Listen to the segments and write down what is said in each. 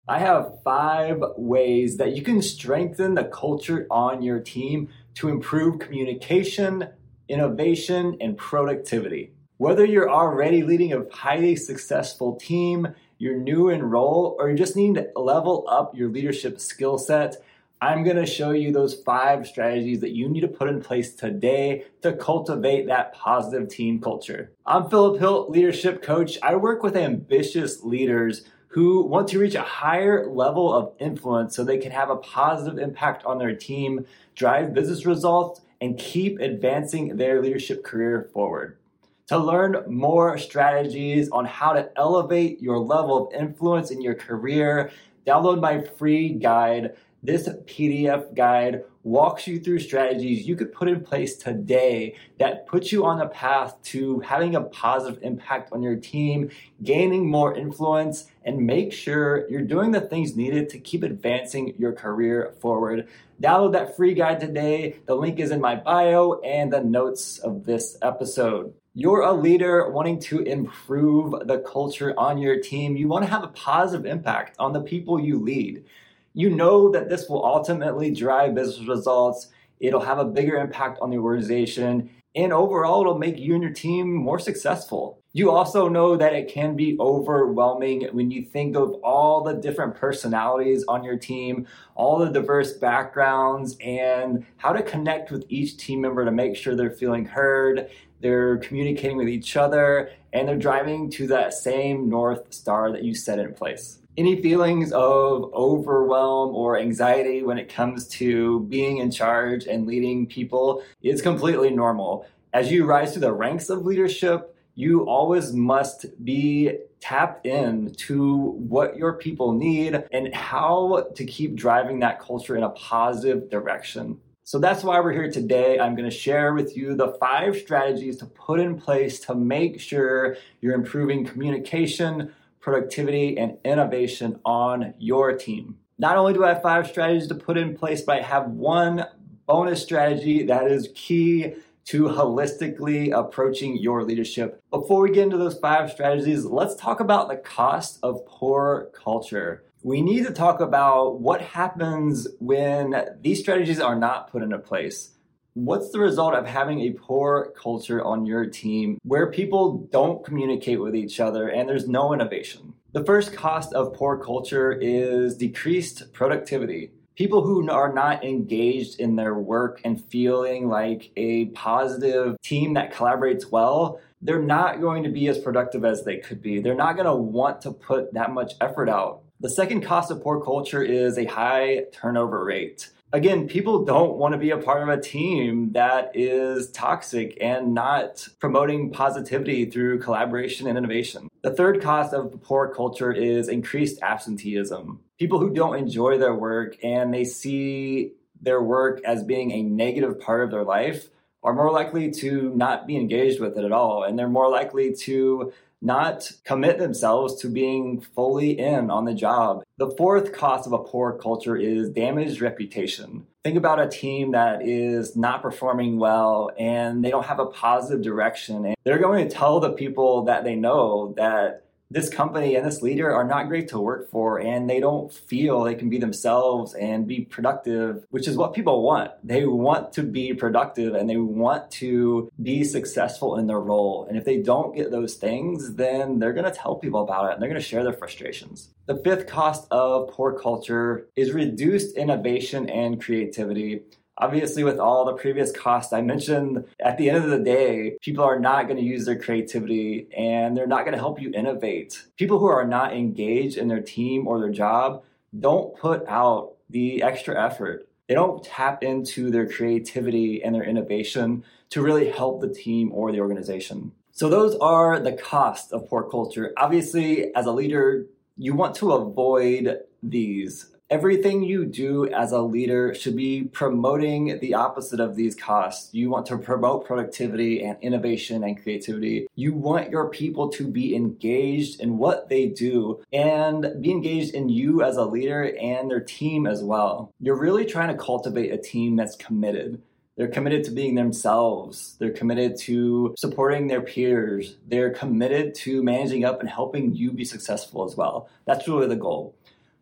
I have 5 ways that you can strengthen the culture on your team to improve communication, innovation, and productivity. Whether you're already leading a highly successful team, you're new in role, or you just need to level up your leadership skill set, I'm going to show you those 5 strategies that you need to put in place today to cultivate that positive team culture. I'm Philip Hilt, leadership coach. I work with ambitious leaders who want to reach a higher level of influence so they can have a positive impact on their team, drive business results, and keep advancing their leadership career forward. To learn more strategies on how to elevate your level of influence in your career, download my free guide. This PDF guide walks you through strategies you could put in place today that puts you on the path to having a positive impact on your team, gaining more influence, and make sure you're doing the things needed to keep advancing your career forward. Download that free guide today. The link is in my bio and the notes of this episode. You're a leader wanting to improve the culture on your team. You want to have a positive impact on the people you lead. You know that this will ultimately drive business results. It'll have a bigger impact on the organization, and overall, it'll make you and your team more successful. You also know that it can be overwhelming when you think of all the different personalities on your team, all the diverse backgrounds, and how to connect with each team member to make sure they're feeling heard, they're communicating with each other, and they're driving to that same North Star that you set in place. Any feelings of overwhelm or anxiety when it comes to being in charge and leading people is completely normal. As you rise through the ranks of leadership, you always must be tapped in to what your people need and how to keep driving that culture in a positive direction. So that's why we're here today. I'm going to share with you the 5 strategies to put in place to make sure you're improving communication, productivity, and innovation on your team. Not only do I have 5 strategies to put in place, but I have one bonus strategy that is key to holistically approaching your leadership. Before we get into those 5 strategies, let's talk about the cost of poor culture. We need to talk about what happens when these strategies are not put into place. What's the result of having a poor culture on your team where people don't communicate with each other and there's no innovation? The first cost of poor culture is decreased productivity. People who are not engaged in their work and feeling like a positive team that collaborates well, they're not going to be as productive as they could be. They're not going to want to put that much effort out. The second cost of poor culture is a high turnover rate. Again, people don't want to be a part of a team that is toxic and not promoting positivity through collaboration and innovation. The third cost of poor culture is increased absenteeism. People who don't enjoy their work and they see their work as being a negative part of their life are more likely to not be engaged with it at all. And they're more likely to not commit themselves to being fully in on the job. The fourth cost of a poor culture is damaged reputation. Think about a team that is not performing well and they don't have a positive direction. And they're going to tell the people that they know that this company and this leader are not great to work for, and they don't feel they can be themselves and be productive, which is what people want. They want to be productive and they want to be successful in their role. And if they don't get those things, then they're going to tell people about it and they're going to share their frustrations. The fifth cost of poor culture is reduced innovation and creativity. Obviously, with all the previous costs I mentioned, at the end of the day, people are not going to use their creativity and they're not going to help you innovate. People who are not engaged in their team or their job don't put out the extra effort. They don't tap into their creativity and their innovation to really help the team or the organization. So those are the costs of poor culture. Obviously, as a leader, you want to avoid these. Everything you do as a leader should be promoting the opposite of these costs. You want to promote productivity and innovation and creativity. You want your people to be engaged in what they do and be engaged in you as a leader and their team as well. You're really trying to cultivate a team that's committed. They're committed to being themselves. They're committed to supporting their peers. They're committed to managing up and helping you be successful as well. That's really the goal.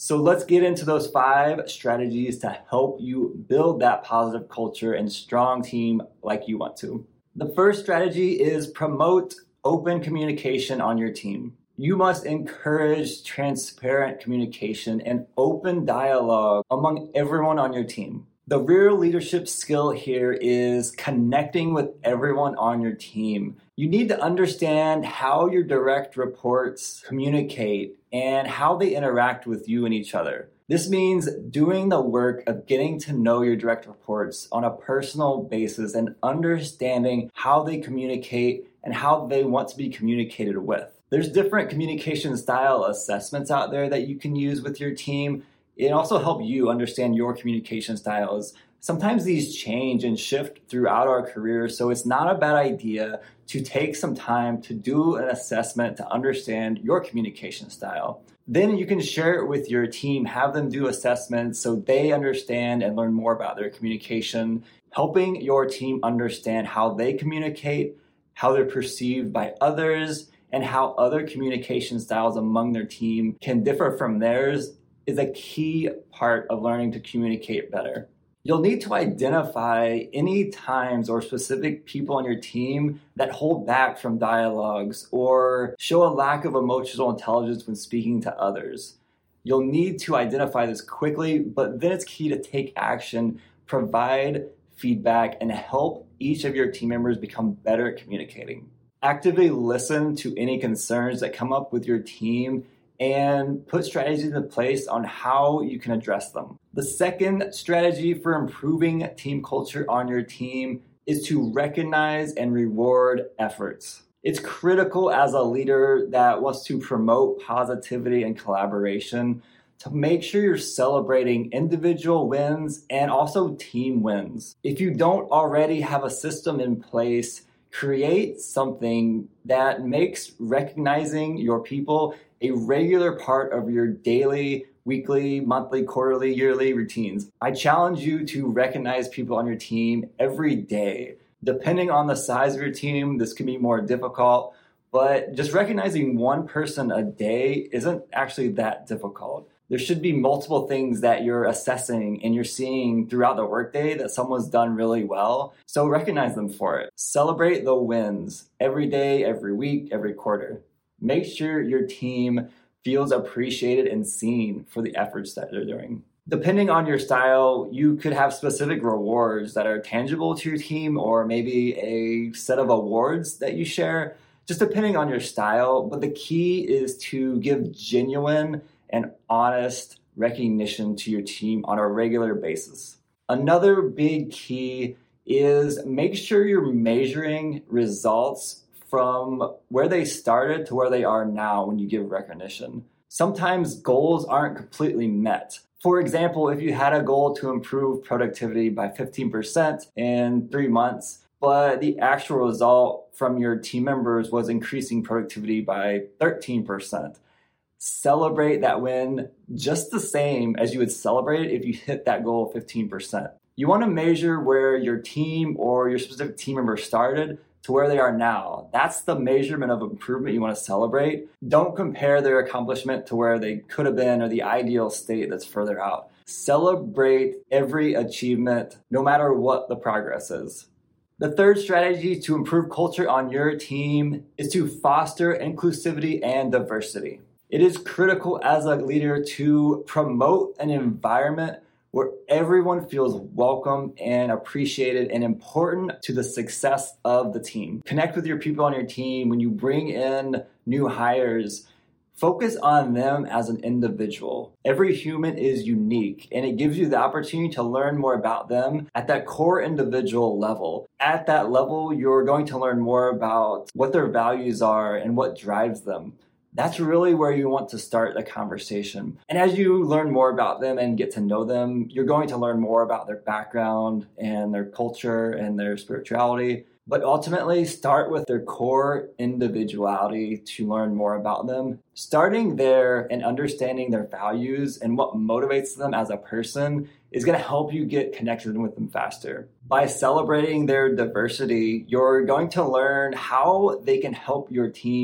So let's get into those 5 strategies to help you build that positive culture and strong team like you want to. The first strategy is promote open communication on your team. You must encourage transparent communication and open dialogue among everyone on your team. The real leadership skill here is connecting with everyone on your team. You need to understand how your direct reports communicate and how they interact with you and each other. This means doing the work of getting to know your direct reports on a personal basis and understanding how they communicate and how they want to be communicated with. There's different communication style assessments out there that you can use with your team. It also helps you understand your communication styles. Sometimes these change and shift throughout our career, so it's not a bad idea to take some time to do an assessment to understand your communication style. Then you can share it with your team, have them do assessments so they understand and learn more about their communication, helping your team understand how they communicate, how they're perceived by others, and how other communication styles among their team can differ from theirs is a key part of learning to communicate better. You'll need to identify any times or specific people on your team that hold back from dialogues or show a lack of emotional intelligence when speaking to others. You'll need to identify this quickly, but then it's key to take action, provide feedback, and help each of your team members become better at communicating. Actively listen to any concerns that come up with your team and put strategies in place on how you can address them. The second strategy for improving team culture on your team is to recognize and reward efforts. It's critical as a leader that wants to promote positivity and collaboration to make sure you're celebrating individual wins and also team wins. If you don't already have a system in place, create something that makes recognizing your people a regular part of your daily, weekly, monthly, quarterly, yearly routines. I challenge you to recognize people on your team every day. Depending on the size of your team, this can be more difficult, but just recognizing one person a day isn't actually that difficult. There should be multiple things that you're assessing and you're seeing throughout the workday that someone's done really well. So recognize them for it. Celebrate the wins every day, every week, every quarter. Make sure your team feels appreciated and seen for the efforts that they're doing. Depending on your style, you could have specific rewards that are tangible to your team or maybe a set of awards that you share, just depending on your style. But the key is to give genuine and honest recognition to your team on a regular basis. Another big key is make sure you're measuring results from where they started to where they are now when you give recognition. Sometimes goals aren't completely met. For example, if you had a goal to improve productivity by 15% in 3 months, but the actual result from your team members was increasing productivity by 13%, celebrate that win just the same as you would celebrate it if you hit that goal of 15%. You want to measure where your team or your specific team member started to where they are now. That's the measurement of improvement you want to celebrate. Don't compare their accomplishment to where they could have been or the ideal state that's further out. Celebrate every achievement, no matter what the progress is. The third strategy to improve culture on your team is to foster inclusivity and diversity. It is critical as a leader to promote an environment where everyone feels welcome and appreciated and important to the success of the team. Connect with your people on your team. When you bring in new hires, focus on them as an individual. Every human is unique, and it gives you the opportunity to learn more about them at that core individual level. At that level, you're going to learn more about what their values are and what drives them. That's really where you want to start the conversation. And as you learn more about them and get to know them, you're going to learn more about their background and their culture and their spirituality. But ultimately, start with their core individuality to learn more about them. Starting there and understanding their values and what motivates them as a person is going to help you get connected with them faster. By celebrating their diversity, you're going to learn how they can help your team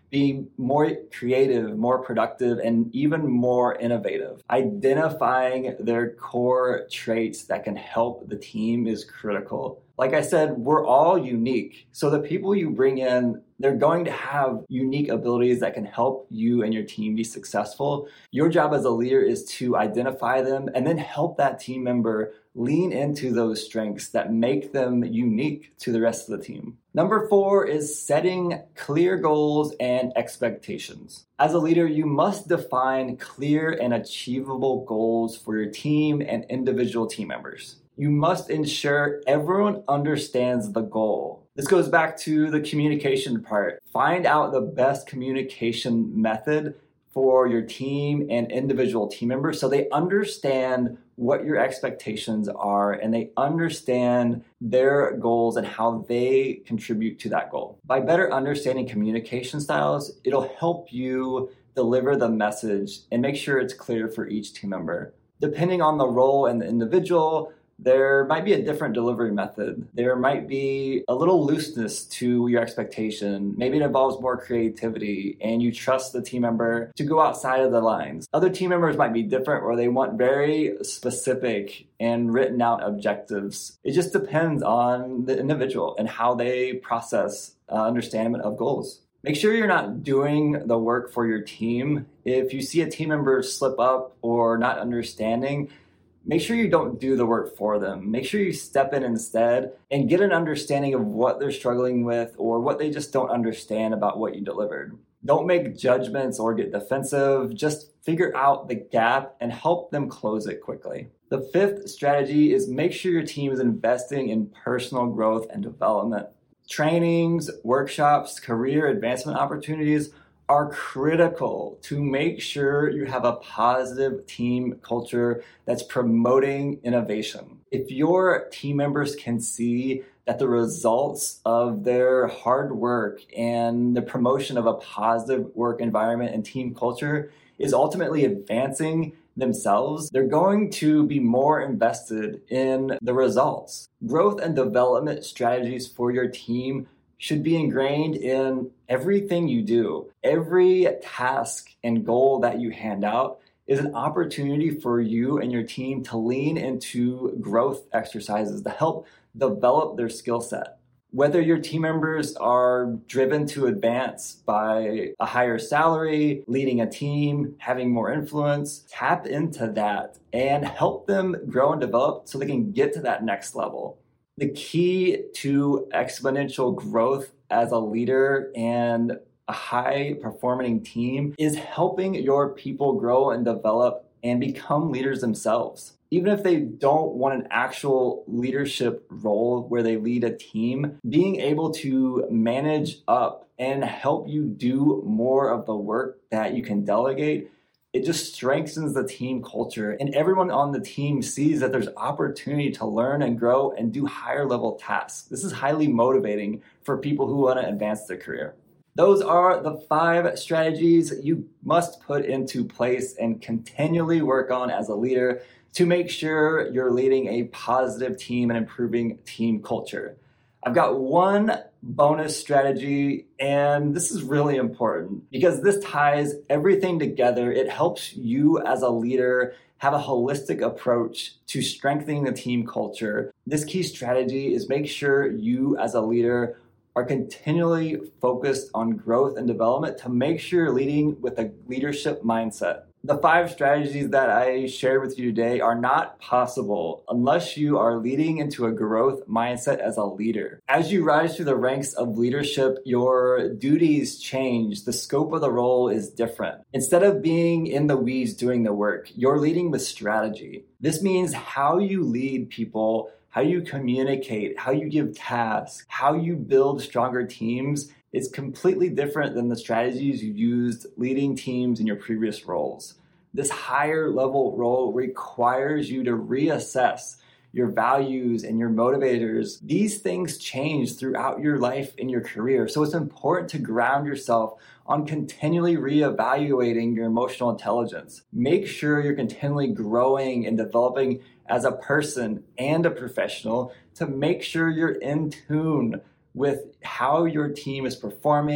be more creative, more productive, and even more innovative. Identifying their core traits that can help the team is critical. Like I said, we're all unique. So the people you bring in, they're going to have unique abilities that can help you and your team be successful. Your job as a leader is to identify them and then help that team member lean into those strengths that make them unique to the rest of the team. Number 4 is setting clear goals and expectations. As a leader, you must define clear and achievable goals for your team and individual team members. You must ensure everyone understands the goal. This goes back to the communication part. Find out the best communication method for your team and individual team members so they understand what your expectations are and they understand their goals and how they contribute to that goal. By better understanding communication styles, it'll help you deliver the message and make sure it's clear for each team member. Depending on the role and the individual, there might be a different delivery method. There might be a little looseness to your expectation. Maybe it involves more creativity and you trust the team member to go outside of the lines. Other team members might be different or they want very specific and written out objectives. It just depends on the individual and how they process understanding of goals. Make sure you're not doing the work for your team. If you see a team member slip up or not understanding, make sure you don't do the work for them. Make sure you step in instead and get an understanding of what they're struggling with or what they just don't understand about what you delivered. Don't make judgments or get defensive. Just figure out the gap and help them close it quickly. The 5th strategy is make sure your team is investing in personal growth and development. Trainings, workshops, career advancement opportunities are critical to make sure you have a positive team culture that's promoting innovation. If your team members can see that the results of their hard work and the promotion of a positive work environment and team culture is ultimately advancing themselves, they're going to be more invested in the results. Growth and development strategies for your team should be ingrained in everything you do. Every task and goal that you hand out is an opportunity for you and your team to lean into growth exercises to help develop their skill set. Whether your team members are driven to advance by a higher salary, leading a team, having more influence, tap into that and help them grow and develop so they can get to that next level. The key to exponential growth as a leader and a high-performing team is helping your people grow and develop and become leaders themselves. Even if they don't want an actual leadership role where they lead a team, being able to manage up and help you do more of the work that you can delegate, it just strengthens the team culture. And everyone on the team sees that there's opportunity to learn and grow and do higher level tasks. This is highly motivating for people who want to advance their career. Those are the 5 strategies you must put into place and continually work on as a leader to make sure you're leading a positive team and improving team culture. I've got one bonus strategy, and this is really important because this ties everything together. It helps you as a leader have a holistic approach to strengthening the team culture. This key strategy is make sure you as a leader are continually focused on growth and development to make sure you're leading with a leadership mindset. The 5 strategies that I shared with you today are not possible unless you are leading into a growth mindset as a leader. As you rise through the ranks of leadership, your duties change. The scope of the role is different. Instead of being in the weeds doing the work, you're leading with strategy. This means how you lead people, how you communicate, how you give tasks, how you build stronger teams is completely different than the strategies you used leading teams in your previous roles. This higher level role requires you to reassess your values and your motivators. These things change throughout your life and your career. So it's important to ground yourself on continually reevaluating your emotional intelligence. Make sure you're continually growing and developing as a person and a professional to make sure you're in tune with how your team is performing,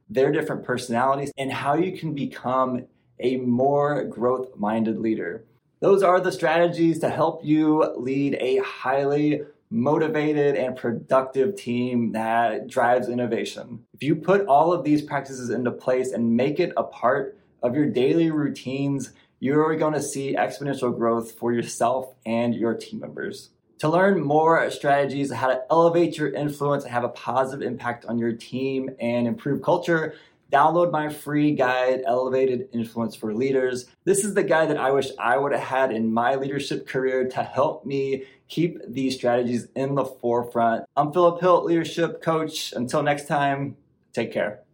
their different personalities, and how you can become a more growth-minded leader. Those are the strategies to help you lead a highly motivated and productive team that drives innovation. If you put all of these practices into place and make it a part of your daily routines, you're going to see exponential growth for yourself and your team members. To learn more strategies, how to elevate your influence and have a positive impact on your team and improve culture, download my free guide, Elevated Influence for Leaders. This is the guide that I wish I would have had in my leadership career to help me keep these strategies in the forefront. I'm Philip Hill, leadership coach. Until next time, take care.